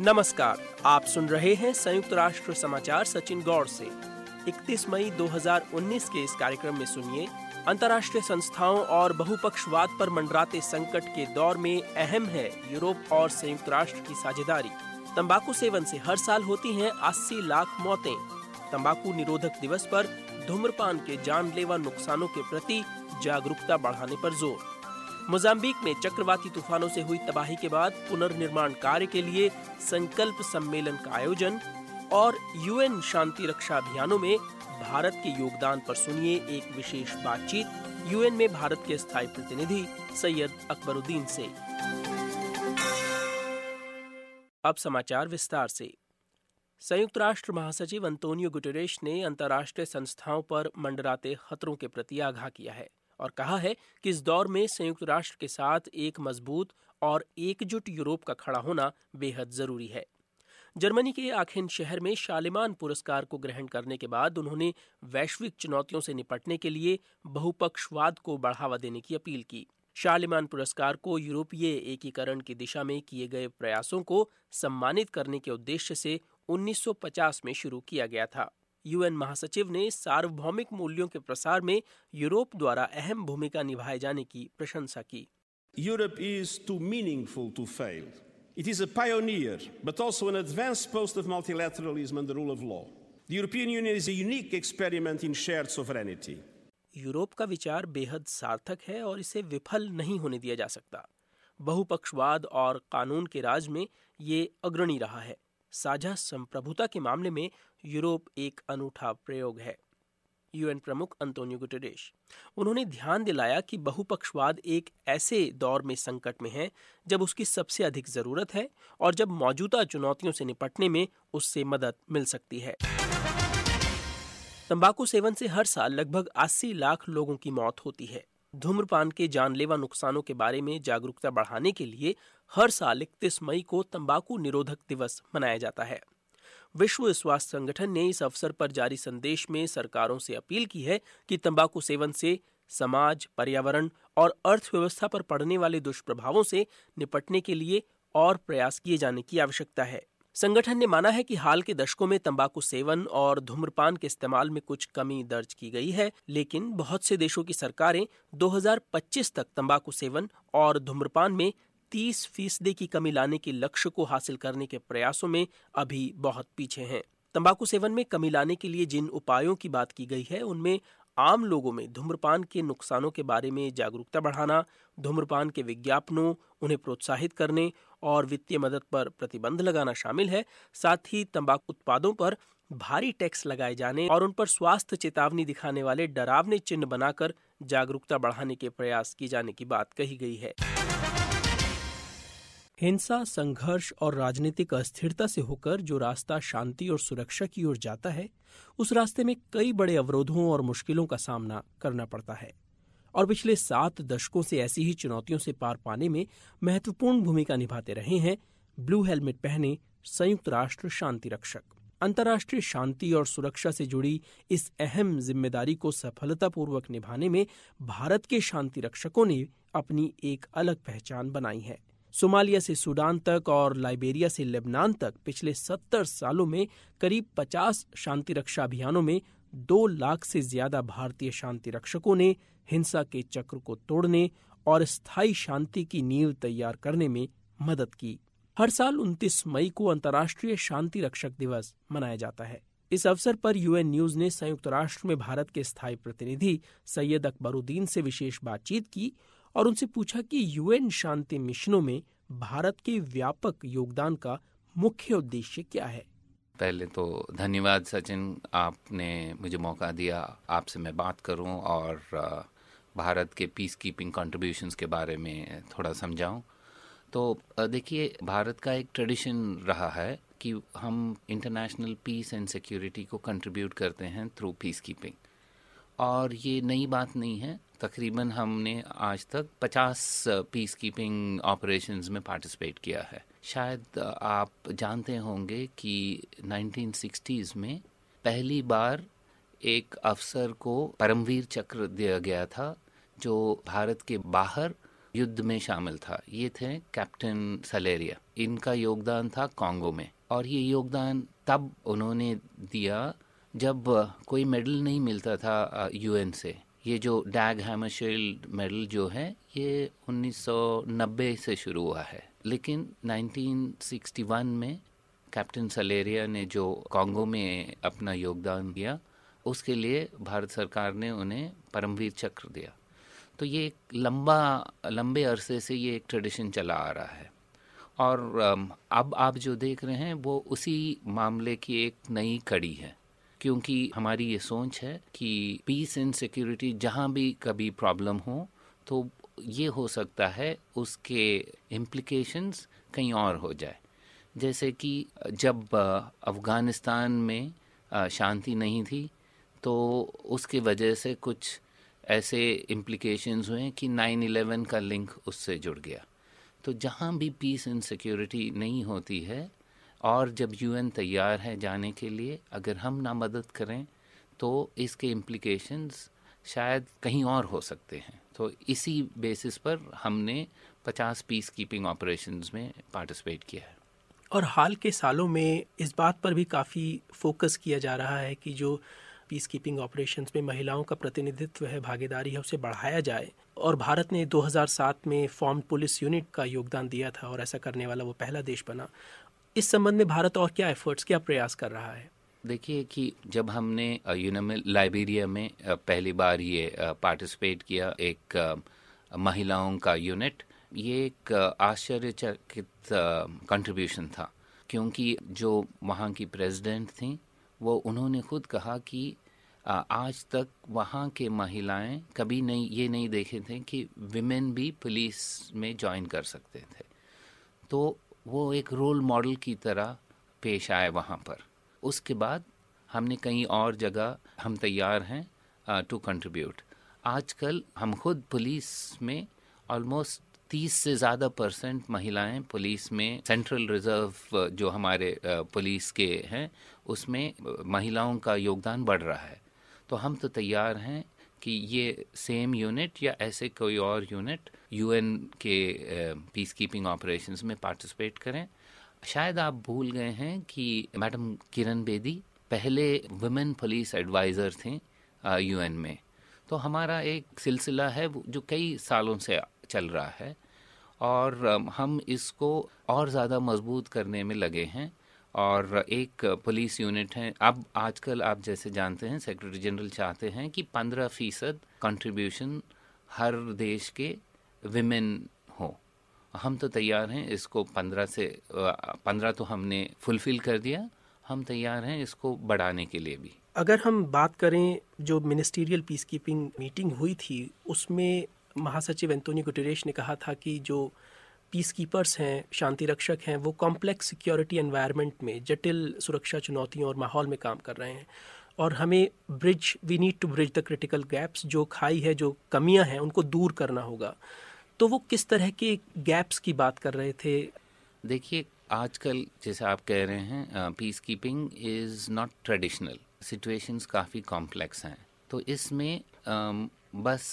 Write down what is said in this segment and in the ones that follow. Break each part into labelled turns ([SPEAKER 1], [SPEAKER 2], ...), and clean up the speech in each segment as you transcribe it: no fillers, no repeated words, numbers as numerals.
[SPEAKER 1] नमस्कार, आप सुन रहे हैं संयुक्त राष्ट्र समाचार सचिन गौड़ से। 31 मई 2019 के इस कार्यक्रम में सुनिए, अंतर्राष्ट्रीय संस्थाओं और बहुपक्षवाद पर मंडराते संकट के दौर में अहम है यूरोप और संयुक्त राष्ट्र की साझेदारी। तंबाकू सेवन से हर साल होती हैं 80 लाख मौतें। तंबाकू निरोधक दिवस पर धूम्रपान के जानलेवा नुकसानों के प्रति जागरूकता बढ़ाने पर जोर। मोजाम्बिक में चक्रवाती तूफानों से हुई तबाही के बाद पुनर्निर्माण कार्य के लिए संकल्प सम्मेलन का आयोजन और यूएन शांति रक्षा अभियानों में भारत के योगदान पर सुनिए एक विशेष बातचीत यूएन में भारत के स्थायी प्रतिनिधि सैयद अकबरुद्दीन से। अब समाचार विस्तार से। संयुक्त राष्ट्र महासचिव अंतोनियो गुटेरेश ने अंतर्राष्ट्रीय संस्थाओं पर मंडराते खतरों के प्रति आगाह किया है और कहा है कि इस दौर में संयुक्त राष्ट्र के साथ एक मजबूत और एकजुट यूरोप का खड़ा होना बेहद जरूरी है। जर्मनी के आखेन शहर में शालिमान पुरस्कार को ग्रहण करने के बाद उन्होंने वैश्विक चुनौतियों से निपटने के लिए बहुपक्षवाद को बढ़ावा देने की अपील की। शालिमान पुरस्कार को यूरोपीय एकीकरण की दिशा में किए गए प्रयासों को सम्मानित करने के उद्देश्य से 1950 में शुरू किया गया था। यूएन महासचिव ने सार्वभौमिक मूल्यों के प्रसार में यूरोप द्वारा अहम भूमिका निभाए जाने की प्रशंसा की।
[SPEAKER 2] Europe is too meaningful to fail. It is a pioneer, but also an advanced post of multilateralism and the rule of law. The European Union is a unique experiment in shared sovereignty.
[SPEAKER 1] Europe का विचार बेहद सार्थक है और इसे विफल नहीं होने दिया जा सकता। बहुपक्षवाद और कानून के राज में ये अग्रणी रहा है। साझा संप्रभुता के मामले में यूरोप एक अनूठा प्रयोग है। यूएन प्रमुख अंतोनियो गुटेरेश उन्होंने ध्यान दिलाया कि बहुपक्षवाद एक ऐसे दौर में संकट में है जब उसकी सबसे अधिक जरूरत है और जब मौजूदा चुनौतियों से निपटने में उससे मदद मिल सकती है। तंबाकू सेवन से हर साल लगभग 80 लाख लोगों की मौत होती है। धूम्रपान के जानलेवा नुकसानों के बारे में जागरूकता बढ़ाने के लिए हर साल 31 मई को तंबाकू निरोधक दिवस मनाया जाता है। विश्व स्वास्थ्य संगठन ने इस अवसर पर जारी संदेश में सरकारों से अपील की है कि तंबाकू सेवन से समाज, पर्यावरण और अर्थव्यवस्था पर पड़ने वाले दुष्प्रभावों से निपटने के लिए और प्रयास किए जाने की आवश्यकता है। संगठन ने माना है कि हाल के दशकों में तंबाकू सेवन और धूम्रपान के इस्तेमाल में कुछ कमी दर्ज की गई है, लेकिन बहुत से देशों की सरकारें 2025 तक तंबाकू सेवन और धूम्रपान में 30% की कमी लाने के लक्ष्य को हासिल करने के प्रयासों में अभी बहुत पीछे हैं। तंबाकू सेवन में कमी लाने के लिए जिन उपायों की बात की गई है उनमें आम लोगों में धूम्रपान के नुकसानों के बारे में जागरूकता बढ़ाना, धूम्रपान के विज्ञापनों, उन्हें प्रोत्साहित करने और वित्तीय मदद पर प्रतिबंध लगाना शामिल है। साथ ही तंबाकू उत्पादों पर भारी टैक्स लगाए जाने और उन पर स्वास्थ्य चेतावनी दिखाने वाले डरावने चिन्ह बनाकर जागरूकता बढ़ाने के प्रयास किए जाने की बात कही गई है। हिंसा, संघर्ष और राजनीतिक अस्थिरता से होकर जो रास्ता शांति और सुरक्षा की ओर जाता है, उस रास्ते में कई बड़े अवरोधों और मुश्किलों का सामना करना पड़ता है और पिछले 7 दशकों से ऐसी ही चुनौतियों से पार पाने में महत्वपूर्ण भूमिका निभाते रहे हैं ब्लू हेलमेट पहने संयुक्त राष्ट्र शांति रक्षक। अंतर्राष्ट्रीय शांति और सुरक्षा से जुड़ी इस अहम जिम्मेदारी को सफलतापूर्वक निभाने में भारत के शांति रक्षकों ने अपनी एक अलग पहचान बनाई है। सोमालिया से सूडान तक और लाइबेरिया से लेबनान तक पिछले 70 सालों में करीब 50 शांति रक्षा अभियानों में 2 लाख से ज्यादा भारतीय शांति रक्षकों ने हिंसा के चक्र को तोड़ने और स्थायी शांति की नींव तैयार करने में मदद की। हर साल 29 मई को अंतर्राष्ट्रीय शांति रक्षक दिवस मनाया जाता है। इस अवसर पर यूएन न्यूज ने संयुक्त राष्ट्र में भारत के स्थायी प्रतिनिधि सैयद अकबरुद्दीन से विशेष बातचीत की और उनसे पूछा कि यूएन शांति मिशनों में भारत के व्यापक योगदान का मुख्य उद्देश्य क्या है।
[SPEAKER 3] पहले तो धन्यवाद सचिन, आपने मुझे मौका दिया आपसे मैं बात करूं और भारत के पीस कीपिंग कंट्रीब्यूशंस के बारे में थोड़ा समझाऊं। तो देखिए, भारत का एक ट्रेडिशन रहा है कि हम इंटरनेशनल पीस एंड सिक्योरिटी को कंट्रीब्यूट करते हैं थ्रू पीस कीपिंग, और ये नई बात नहीं है। तकरीबन हमने आज तक 50 पीस कीपिंग ऑपरेशंस में पार्टिसिपेट किया है। शायद आप जानते होंगे कि 1960s में पहली बार एक अफसर को परमवीर चक्र दिया गया था जो भारत के बाहर युद्ध में शामिल था, ये थे कैप्टन सलेरिया। इनका योगदान था कॉन्गो में, और ये योगदान तब उन्होंने दिया जब कोई मेडल नहीं मिलता था यूएन से। ये जो डैग हैमरशील्ड मेडल जो है ये 1990 से शुरू हुआ है, लेकिन 1961 में कैप्टन सलेरिया ने जो कॉन्गो में अपना योगदान दिया, उसके लिए भारत सरकार ने उन्हें परमवीर चक्र दिया। तो ये एक लंबे अरसे से ये एक ट्रेडिशन चला आ रहा है, और अब आप जो देख रहे हैं वो उसी मामले की एक नई कड़ी है, क्योंकि हमारी ये सोच है कि पीस एंड सिक्योरिटी जहाँ भी कभी प्रॉब्लम हो तो ये हो सकता है उसके इम्प्लिकेशंस कहीं और हो जाए। जैसे कि जब अफ़गानिस्तान में शांति नहीं थी तो उसके वजह से कुछ ऐसे इम्प्लिकेशंस हुए कि 9/11 का लिंक उससे जुड़ गया। तो जहाँ भी पीस एंड सिक्योरिटी नहीं होती है, और जब यूएन तैयार है जाने के लिए, अगर हम ना मदद करें तो इसके इम्प्लिकेशंस शायद कहीं और हो सकते हैं। तो इसी बेसिस पर हमने 50 पीस कीपिंग ऑपरेशंस में पार्टिसिपेट किया है।
[SPEAKER 1] और हाल के सालों में इस बात पर भी काफ़ी फोकस किया जा रहा है कि जो पीस कीपिंग ऑपरेशंस में महिलाओं का प्रतिनिधित्व है, भागीदारी है, उसे बढ़ाया जाए। और भारत ने 2007 में फॉर्म पुलिस यूनिट का योगदान दिया था और ऐसा करने वाला वो पहला देश बना। इस संबंध में भारत और क्या एफर्ट्स, क्या प्रयास कर रहा है?
[SPEAKER 3] देखिए कि जब हमने यूनेमिल लाइबेरिया में पहली बार ये पार्टिसिपेट किया, एक महिलाओं का यूनिट, ये एक आश्चर्यचकित कंट्रीब्यूशन था, क्योंकि जो वहाँ की प्रेसिडेंट थी वो उन्होंने खुद कहा कि आज तक वहाँ के महिलाएं कभी ये नहीं देखे थे कि विमेन भी पुलिस में ज्वाइन कर सकते थे। तो वो एक रोल मॉडल की तरह पेश आए वहाँ पर। उसके बाद हमने कहीं और जगह हम तैयार हैं टू कंट्रीब्यूट। आजकल हम खुद पुलिस में ऑलमोस्ट 30 से ज़्यादा % महिलाएं पुलिस में, सेंट्रल रिजर्व जो हमारे पुलिस के हैं उसमें महिलाओं का योगदान बढ़ रहा है। तो हम तो तैयार हैं कि ये सेम यूनिट या ऐसे कोई और यूनिट यूएन के पीस कीपिंग ऑपरेशंस में पार्टिसिपेट करें। शायद आप भूल गए हैं कि मैडम किरण बेदी पहले वुमेन पुलिस एडवाइज़र थे यूएन में। तो हमारा एक सिलसिला है जो कई सालों से चल रहा है, और हम इसको और ज़्यादा मजबूत करने में लगे हैं। और एक पुलिस यूनिट है। अब आजकल आप जैसे जानते हैं सेक्रेटरी जनरल चाहते हैं कि 15% कंट्रीब्यूशन हर देश के विमेन हो। हम तो तैयार हैं इसको 15 तो हमने फुलफिल कर दिया, हम तैयार हैं इसको बढ़ाने के लिए भी।
[SPEAKER 1] अगर हम बात करें, जो मिनिस्टीरियल पीस कीपिंग मीटिंग हुई थी उसमें महासचिव एंटोनियो गुटेरेश ने कहा था कि जो पीस कीपर्स हैं, शांति रक्षक हैं, वो कॉम्प्लेक्स सिक्योरिटी एनवायरनमेंट में, जटिल सुरक्षा चुनौतियों और माहौल में काम कर रहे हैं, और हमें we need to bridge the critical gaps, जो खाई है, जो कमियां हैं, उनको दूर करना होगा। तो वो किस तरह के गैप्स की बात कर रहे थे?
[SPEAKER 3] देखिए आजकल जैसे आप कह रहे हैं peacekeeping is not traditional, situations काफ़ी कॉम्प्लेक्स हैं। तो इसमें बस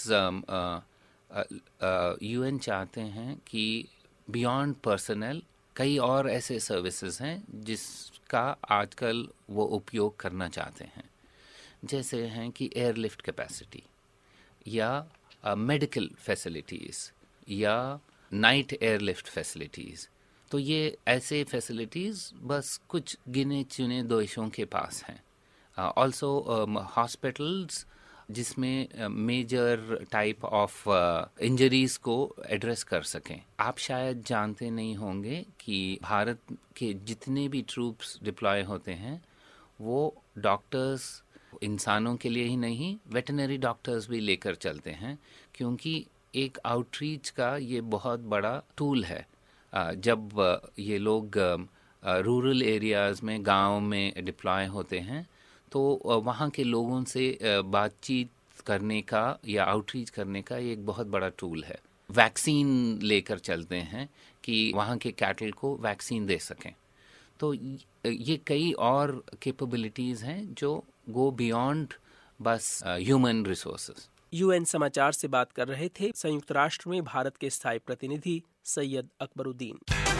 [SPEAKER 3] यूएन चाहते हैं कि बियॉन्ड पर्सनल कई और ऐसे सर्विसेज हैं जिसका आजकल वो उपयोग करना चाहते हैं, जैसे हैं कि एयरलिफ्ट कैपेसिटी या मेडिकल फैसिलिटीज़ या नाइट एयरलिफ्ट फैसिलिटीज़। तो ये ऐसे फैसिलिटीज़ बस कुछ गिने चुने देशों के पास हैं। ऑल्सो हॉस्पिटल्स जिसमें मेजर टाइप ऑफ इंजरीज़ को एड्रेस कर सकें। आप शायद जानते नहीं होंगे कि भारत के जितने भी ट्रूप्स डिप्लॉय होते हैं वो डॉक्टर्स इंसानों के लिए ही नहीं, वेटनरी डॉक्टर्स भी लेकर चलते हैं, क्योंकि एक आउटरीच का ये बहुत बड़ा टूल है। जब ये लोग रूरल एरियाज़ में, गांव में डिप्लॉय होते हैं तो वहाँ के लोगों से बातचीत करने का या आउटरीच करने का ये एक बहुत बड़ा टूल है। वैक्सीन लेकर चलते हैं कि वहाँ के कैटल को वैक्सीन दे सकें। तो ये कई और कैपेबिलिटीज़ हैं जो गो बियॉन्ड बस ह्यूमन रिसोर्सेज।
[SPEAKER 1] यूएन समाचार से बात कर रहे थे संयुक्त राष्ट्र में भारत के स्थायी प्रतिनिधि सैयद अकबरुद्दीन।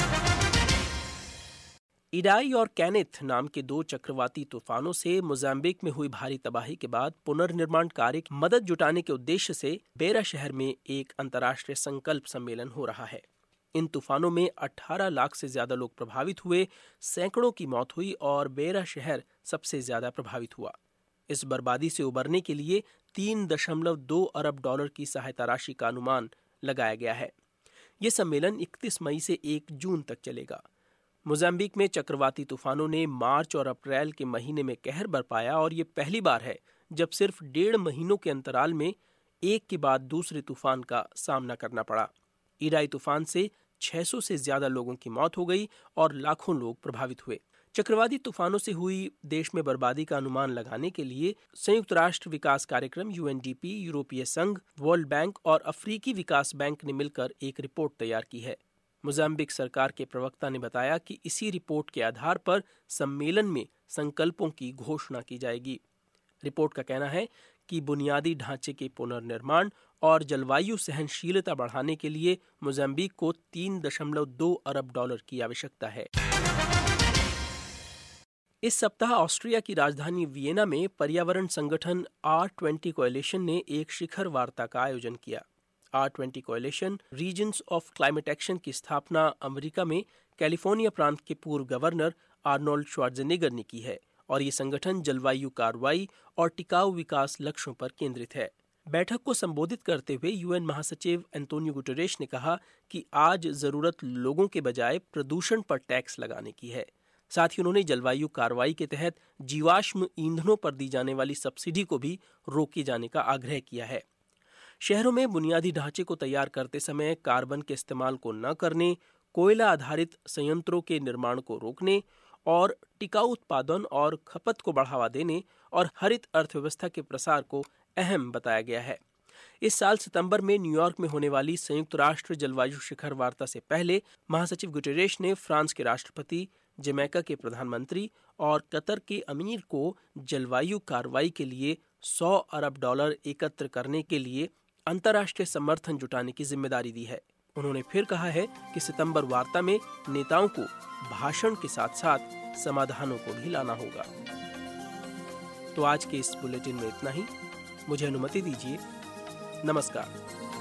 [SPEAKER 1] इडाई और कैनेथ नाम के 2 चक्रवाती तूफानों से मोजाम्बिक में हुई भारी तबाही के बाद पुनर्निर्माण कार्य की मदद जुटाने के उद्देश्य से बेरा शहर में एक अंतर्राष्ट्रीय संकल्प सम्मेलन हो रहा है। इन तूफानों में 18 लाख से ज्यादा लोग प्रभावित हुए, सैकड़ों की मौत हुई और बेरा शहर सबसे ज्यादा प्रभावित हुआ। इस बर्बादी से उबरने के लिए 3.2 अरब डॉलर की सहायता राशि का अनुमान लगाया गया है। यह सम्मेलन 31 मई से 1 जून तक चलेगा। मोजाम्बिक में चक्रवाती तूफानों ने मार्च और अप्रैल के महीने में कहर बरपाया और ये पहली बार है जब सिर्फ 1.5 महीनों के अंतराल में एक के बाद दूसरे तूफान का सामना करना पड़ा। इडाई तूफान से 600 से ज्यादा लोगों की मौत हो गई और लाखों लोग प्रभावित हुए। चक्रवाती तूफानों से हुई देश में बर्बादी का अनुमान लगाने के लिए संयुक्त राष्ट्र विकास कार्यक्रम यूएनडीपी, यूरोपीय संघ, वर्ल्ड बैंक और अफ्रीकी विकास बैंक ने मिलकर एक रिपोर्ट तैयार की है। मोजाम्बिक सरकार के प्रवक्ता ने बताया कि इसी रिपोर्ट के आधार पर सम्मेलन में संकल्पों की घोषणा की जाएगी। रिपोर्ट का कहना है कि बुनियादी ढांचे के पुनर्निर्माण और जलवायु सहनशीलता बढ़ाने के लिए मोजाम्बिक को 3.2 अरब डॉलर की आवश्यकता है। इस सप्ताह ऑस्ट्रिया की राजधानी वियना में पर्यावरण संगठन R20 कोएलिशन ने एक शिखर वार्ता का आयोजन किया। R20 coalition regions of climate action की स्थापना अमेरिका में कैलिफोर्निया प्रांत के पूर्व गवर्नर आर्नोल्ड श्वार्ज़नेगर ने की है और ये संगठन जलवायु कार्रवाई और टिकाऊ विकास लक्ष्यों पर केंद्रित है। बैठक को संबोधित करते हुए यूएन महासचिव एंटोनियो गुटेरेश ने कहा कि आज जरूरत लोगों के बजाय प्रदूषण पर टैक्स लगाने की है। साथ ही उन्होंने जलवायु कार्रवाई के तहत जीवाश्म ईंधनों पर दी जाने वाली सब्सिडी को भी रोके जाने का आग्रह किया है। शहरों में बुनियादी ढांचे को तैयार करते समय कार्बन के इस्तेमाल को न करने, कोयला आधारित संयंत्रों के निर्माण को रोकने और टिकाऊ उत्पादन और खपत को बढ़ावा देने और हरित अर्थव्यवस्था के प्रसार को अहम बताया गया है। इस साल सितंबर में न्यूयॉर्क में होने वाली संयुक्त राष्ट्र जलवायु शिखर वार्ता से पहले महासचिव गुटेरेश ने फ्रांस के राष्ट्रपति, जमैका के प्रधानमंत्री और कतर के अमीर को जलवायु कार्रवाई के लिए 100 अरब डॉलर एकत्र करने के लिए अंतर्राष्ट्रीय समर्थन जुटाने की जिम्मेदारी दी है। उन्होंने फिर कहा है कि सितंबर वार्ता में नेताओं को भाषण के साथ साथ समाधानों को भी लाना होगा। तो आज के इस बुलेटिन में इतना ही। मुझे अनुमति दीजिए। नमस्कार।